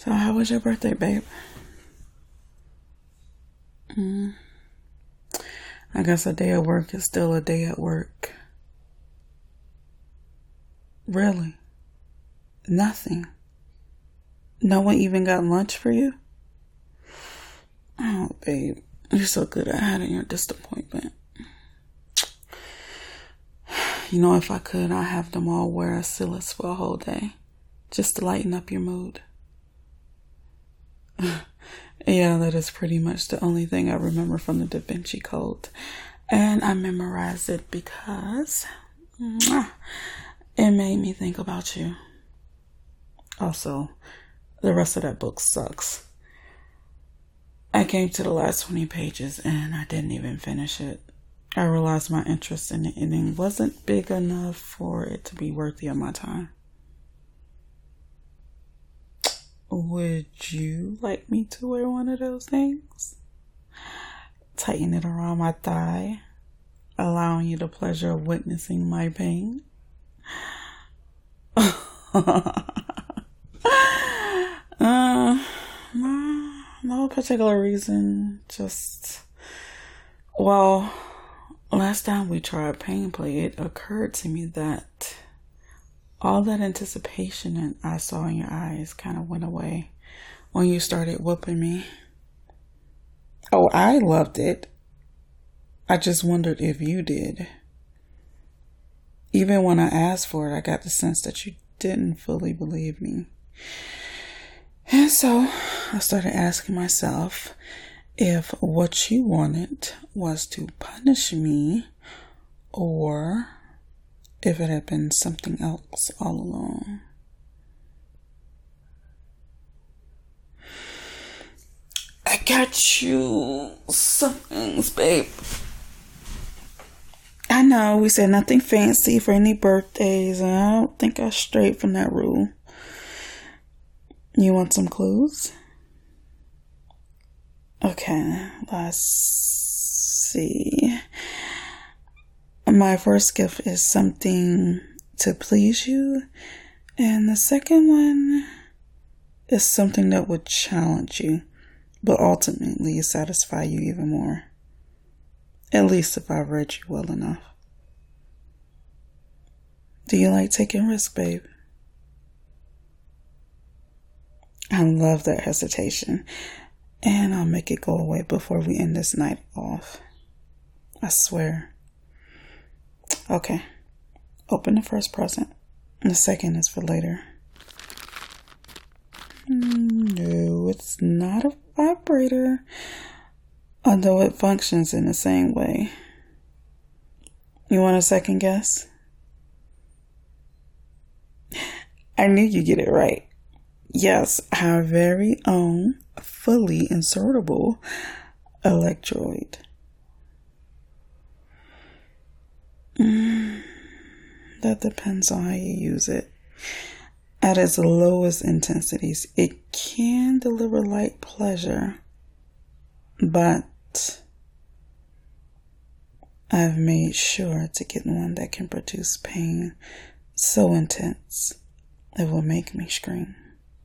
So how was your birthday, babe? I guess a day at work is still a day at work. Really? Nothing? No one even got lunch for you? Oh, babe, you're so good at hiding your disappointment. You know, if I could, I'd have them all wear a Silas for a whole day, just to lighten up your mood. Yeah, that is pretty much the only thing I remember from the Da Vinci Code. And I memorized it because it made me think about you. Also, the rest of that book sucks. I came to the last 20 pages and I didn't even finish it. I realized my interest in the ending wasn't big enough for it to be worthy of my time. Would you like me to wear one of those things? Tighten it around my thigh, allowing you the pleasure of witnessing my pain. No particular reason. Last time we tried pain play, it occurred to me that all that anticipation that I saw in your eyes kind of went away when you started whooping me. Oh, I loved it. I just wondered if you did. Even when I asked for it, I got the sense that you didn't fully believe me. And so I started asking myself if what you wanted was to punish me or if it had been something else all along. I got you some things, babe. I know we said nothing fancy for any birthdays, and I don't think I strayed from that rule. You want some clues? Okay, let's see. My first gift is something to please you, and the second one is something that would challenge you, but ultimately satisfy you even more. At least if I read you well enough. Do you like taking risks, babe? I love that hesitation, and I'll make it go away before we end this night off. I swear. Okay, open the first present. The second is for later. No, it's not a vibrator, although it functions in the same way. You want a second guess? I knew you'd get it right. Yes, our very own fully insertable electroid. That depends on how you use it. At its lowest intensities, it can deliver light pleasure, but I've made sure to get one that can produce pain so intense it will make me scream.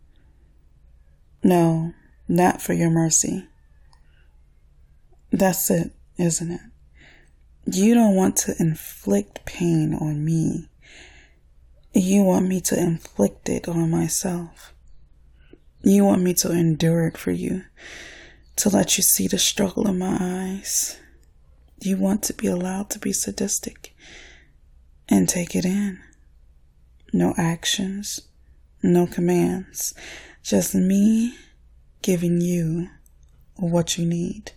No, not for your mercy. That's it, isn't it? You don't want to inflict pain on me. You want me to inflict it on myself. You want me to endure it for you, to let you see the struggle in my eyes. You want to be allowed to be sadistic and take it in. No actions, no commands, just me giving you what you need.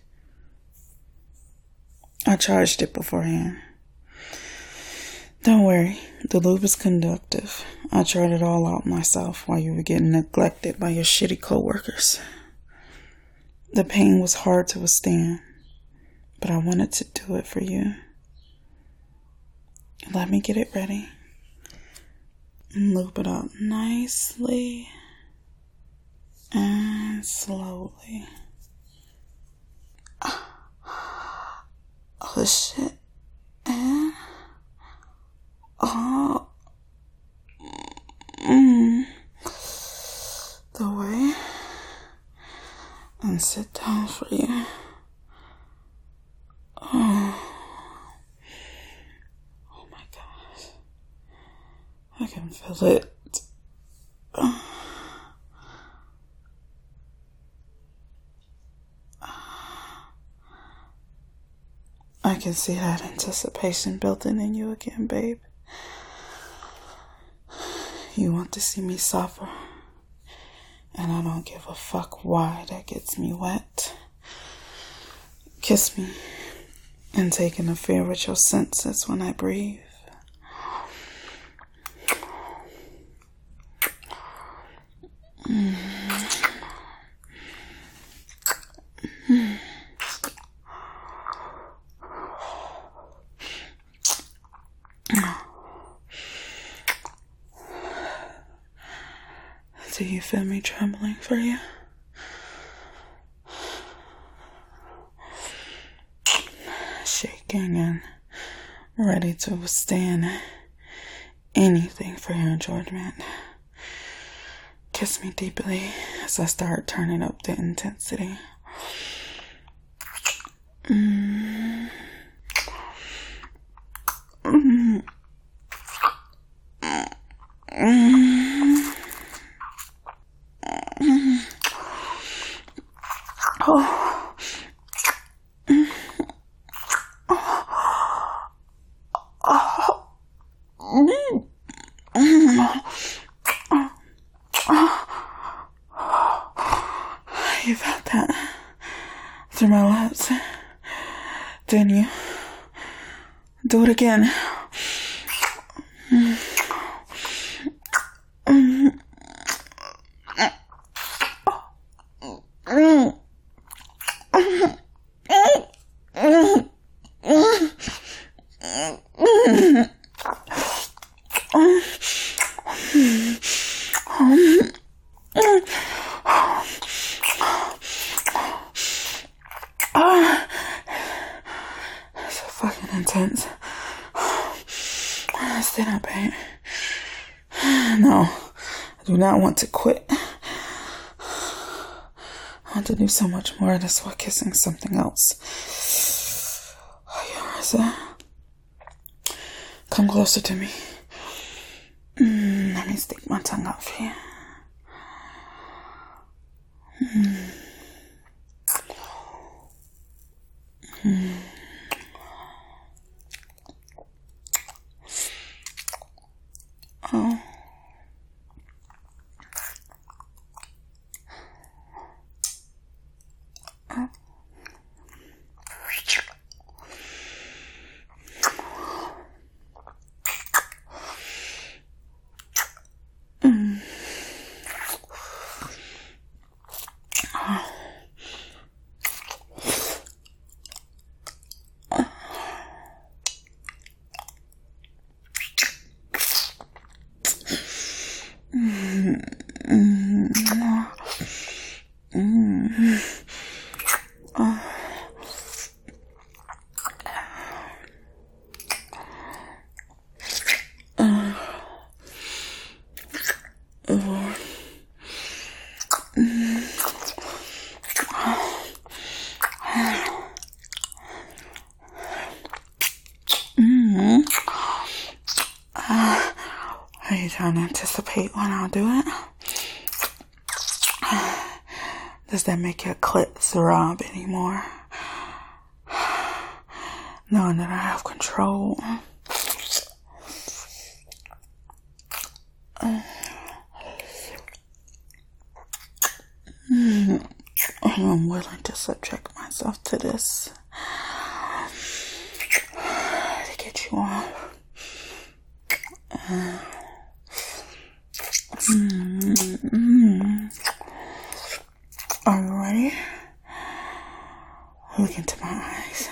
I charged it beforehand. Don't worry, the lube is conductive. I tried it all out myself while you were getting neglected by your shitty coworkers. The pain was hard to withstand, but I wanted to do it for you. Let me get it ready. Loop it up nicely and slowly. Oh shit. And the way and sit down for you. Oh my gosh. I can feel it. I can see that anticipation building in you again, babe. You want to see me suffer, and I don't give a fuck why. That gets me wet. Kiss me and take interfere with your senses when I breathe. Do you feel me trembling for you? Shaking and ready to withstand anything for your enjoyment. Kiss me deeply as I start turning up the intensity. You felt that through my lips, didn't you? Do it again. So fucking intense. Stay up, babe. No, I do not want to quit. I want to do so much more of this while kissing something else. Oh, Yarza. Come closer to me. Let me stick my tongue out for you. Oh. Are you trying to anticipate when I'll do it? Does that make your clit throb anymore? Knowing that I have control. I'm willing to subject myself to this to get you off. Are you ready? Look into my eyes.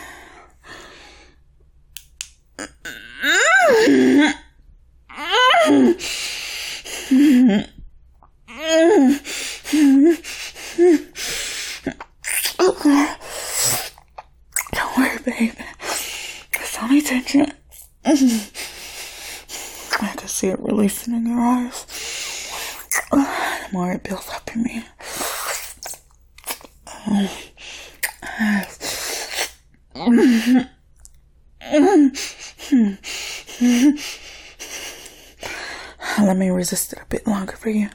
Don't worry, babe. It's only tension. I can see it releasing in your eyes. The more it builds up in me. Let me resist it a bit longer for you.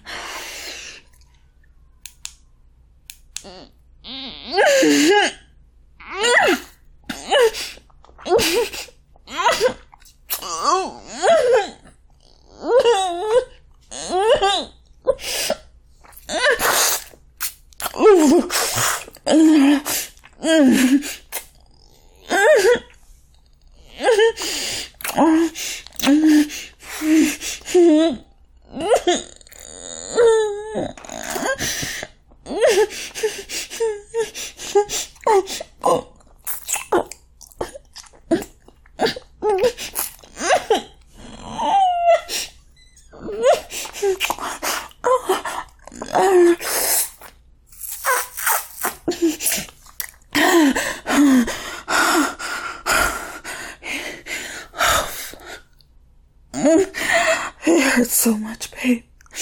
It hurts so much, babe.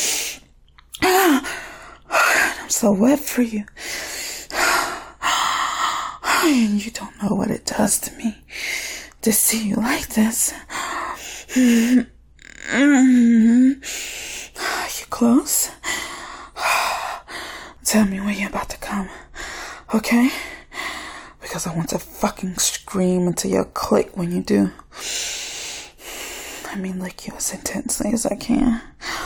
I'm so wet for you. And you don't know what it does to me to see you like this. You close? Tell me when you're about to come, okay? Because I want to fucking scream until you click when you do. I mean, lick you as intensely as I can.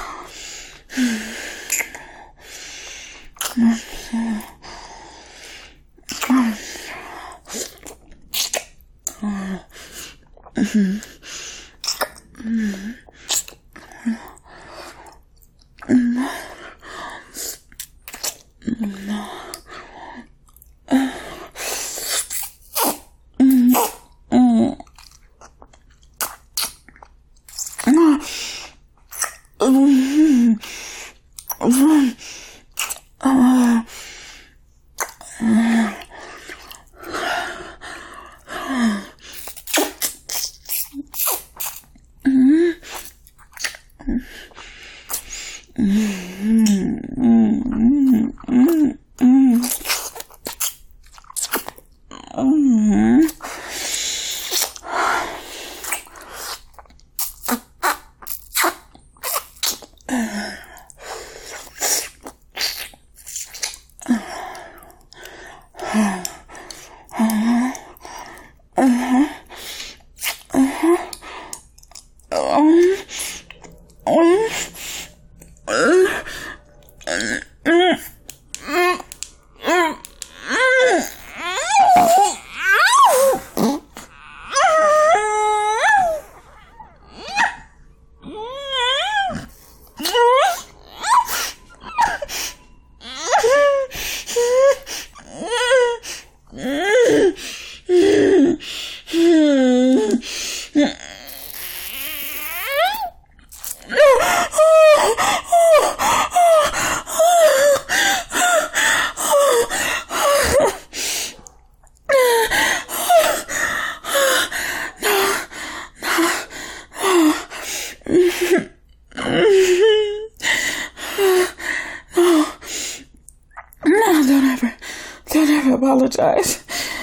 Don't ever apologize.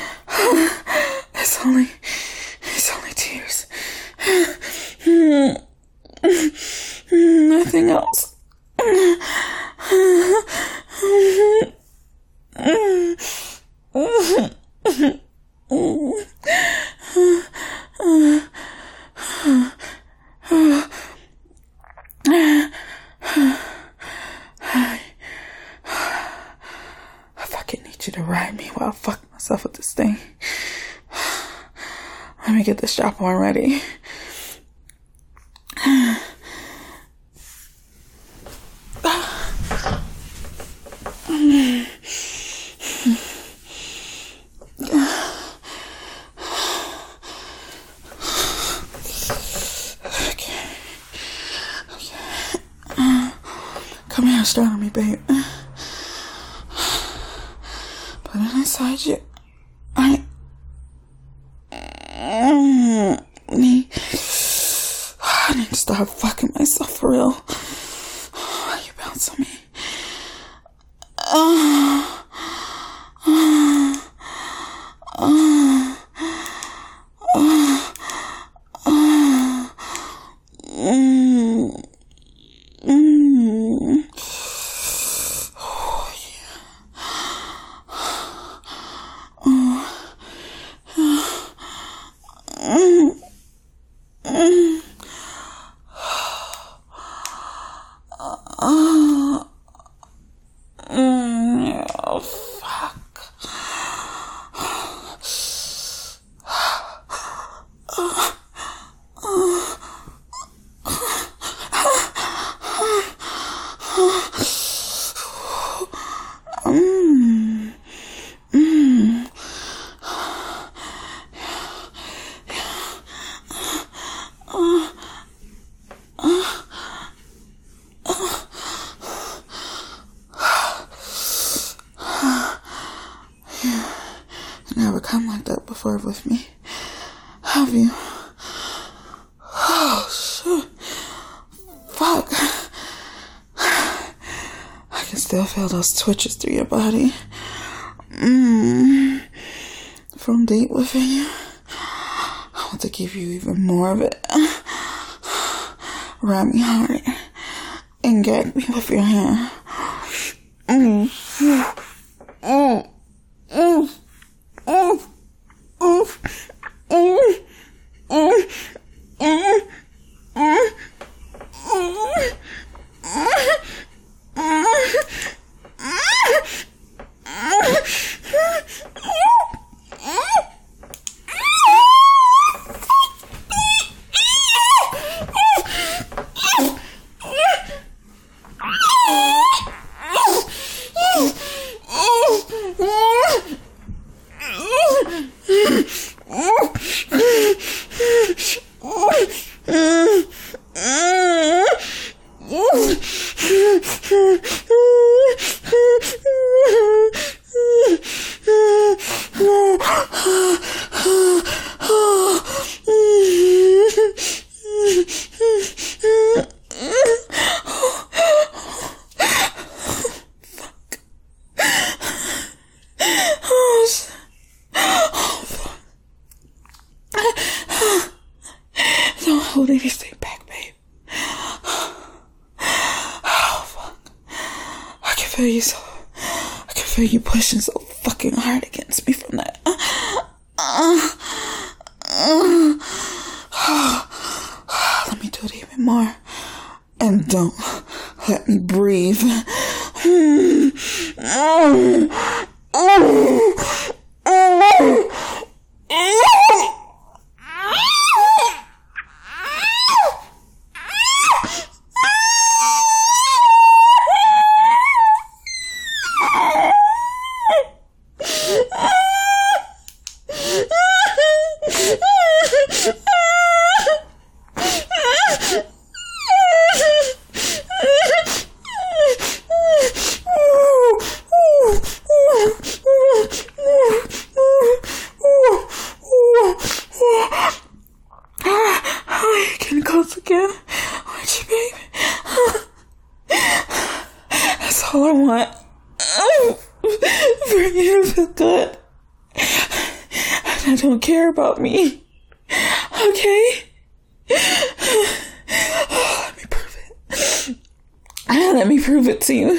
It's only tears. Nothing else. To ride me while I fuck myself with this thing. Let me get the strap on ready. Okay. Come here, straddle me, babe. Put it inside you. I need to start fucking myself for real. You bounce on me. never come like that before with me. Have you? Oh, shit. Fuck. I can still feel those twitches through your body. From deep within you. I want to give you even more of it. Wrap me hard and gag me with your hand. Don't hold anything back, babe. Oh, fuck. I can feel you pushing so fucking hard against me from that. Let me do it even more. And don't let me breathe. Again, aren't you, baby? That's all I want. For you to feel good. And I don't care about me. Okay? Let me prove it. Let me prove it to you.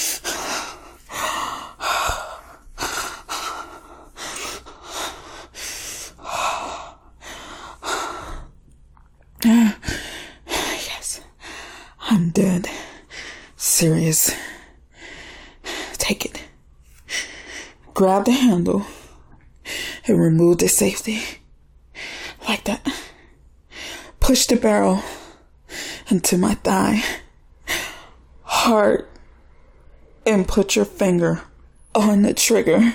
Yes, I'm dead. Serious. Take it. Grab the handle and remove the safety. Like that. Push the barrel into my thigh. Hard. And put your finger on the trigger.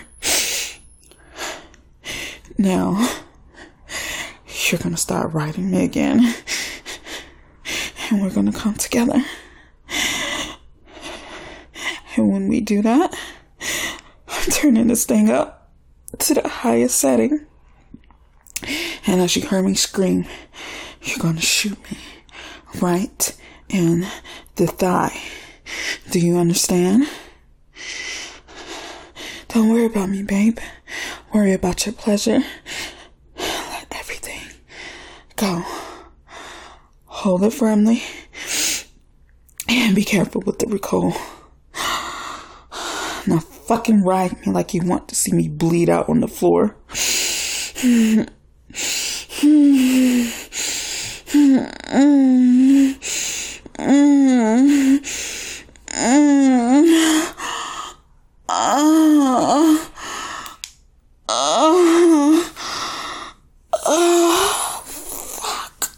Now, you're gonna start riding me again. And we're gonna come together. And when we do that, I'm turning this thing up to the highest setting. And as you heard me scream, you're gonna shoot me right in the thigh. Do you understand? Don't worry about me, babe. Worry about your pleasure. Let everything go. Hold it firmly. And be careful with the recoil. Now fucking ride me like you want to see me bleed out on the floor. Fuck.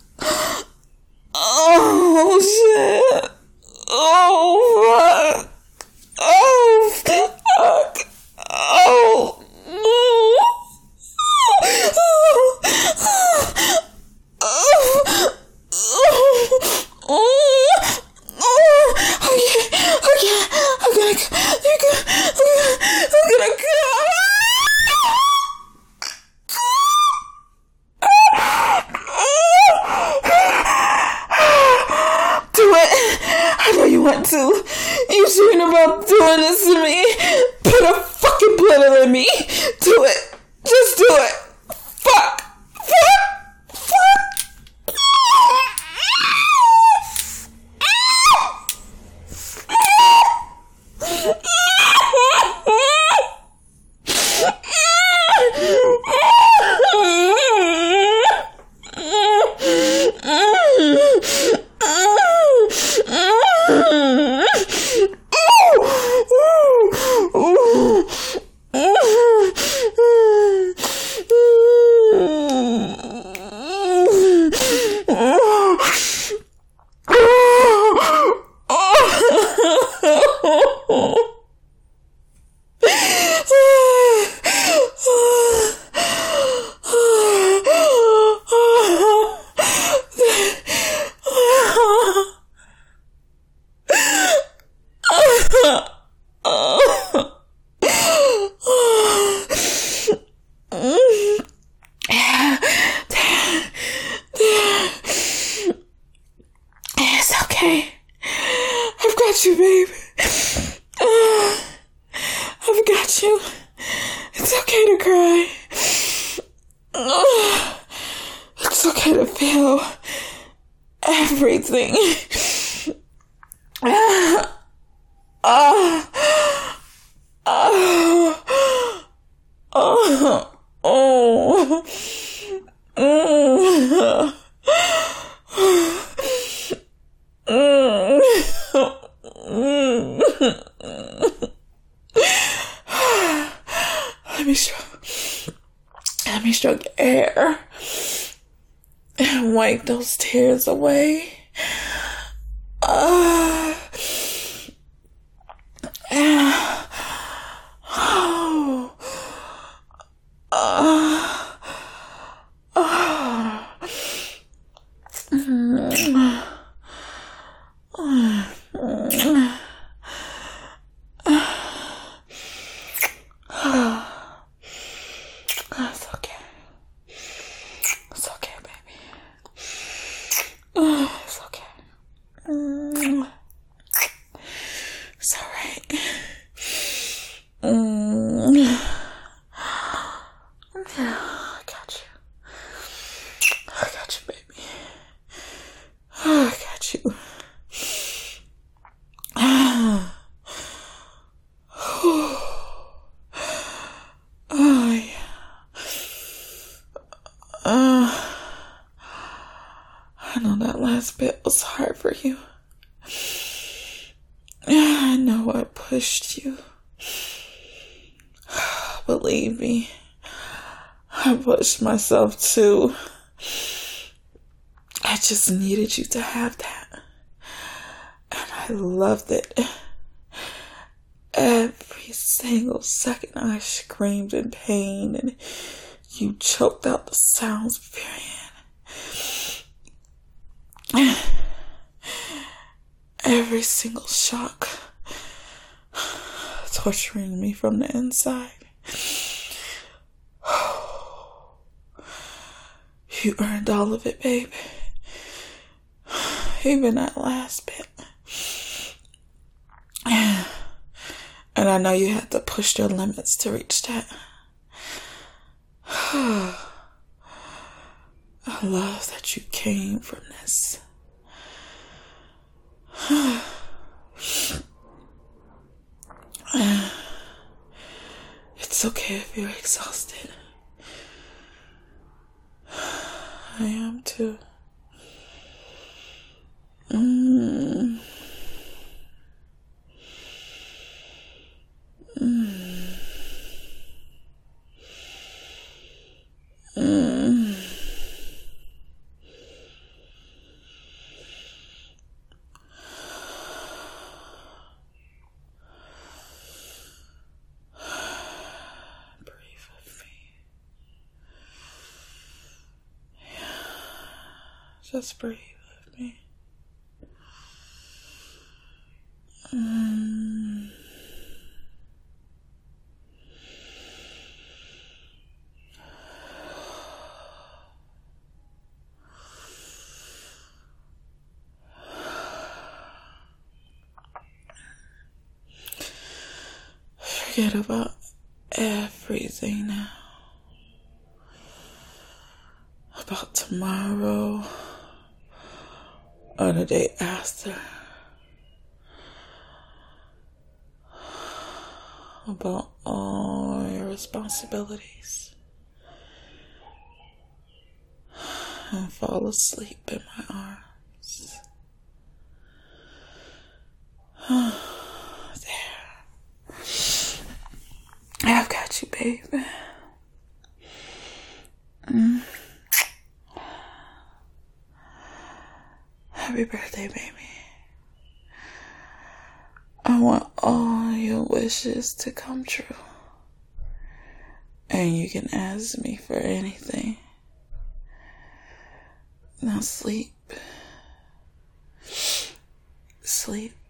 Oh, shit. Oh, fuck. Oh, fuck. Oh. I'm gonna go. dreaming about doing this to me. Put a fucking bullet in me. Do it. Just do it. Fuck. It's okay. I've got you, babe. I've got you. It's okay to cry. It's okay to feel everything. Let me stroke your hair and wipe those tears away. It's okay. It's okay, baby. It's okay. It's alright. I got you. I got you, baby. I got you. Oh, yeah. I know that last bit was hard for you. I know I pushed you. Believe me, I pushed myself too. I just needed you to have that. And I loved it. Every single second I screamed in pain and you choked out the sounds, Vivian. Every single shock torturing me from the inside. You earned all of it, babe. Even that last bit. And I know you had to push your limits to reach that. I love that you came from this. It's okay if you're exhausted. I am too. Just breathe with me. forget about everything now. About tomorrow or the day after. About all your responsibilities. And fall asleep in my arms. There. I've got you, baby. Happy birthday, baby. I want all your wishes to come true. And you can ask me for anything. Now sleep. Sleep.